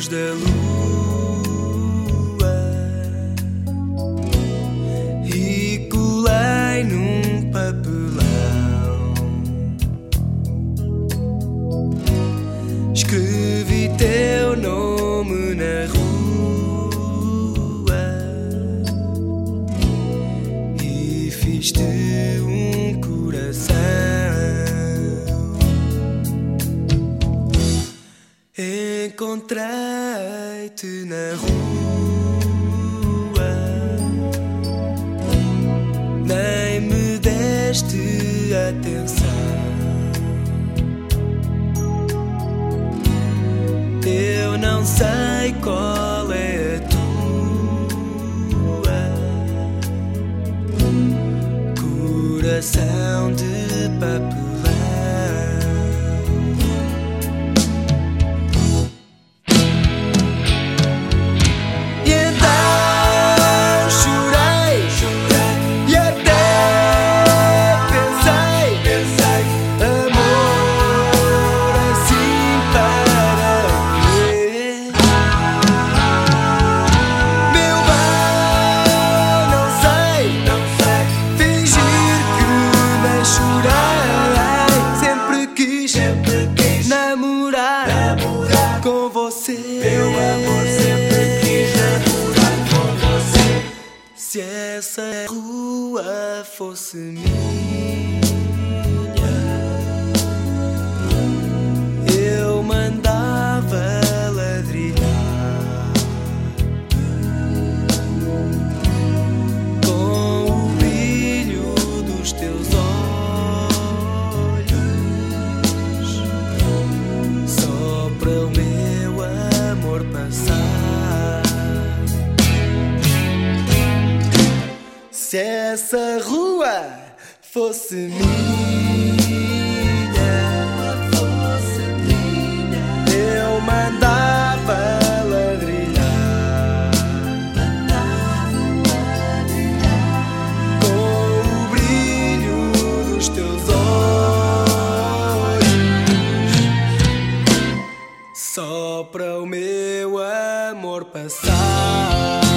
luz da lua e colei num papelão. Escrevi teu nome na rua e fiz-te um coração. Encontrei-te na rua, nem me deste atenção. Eu não sei qual é a tua, coração de papelão. Com você, meu amor, sempre quis namorar com você. Se essa rua fosse minha, eu mandava ladrilhar com o brilho dos teus olhos, só para o meu amor passar. Se essa rua fosse minha, eu mandava ladrilhar com o brilho dos teus olhos, só para o meu amor passar.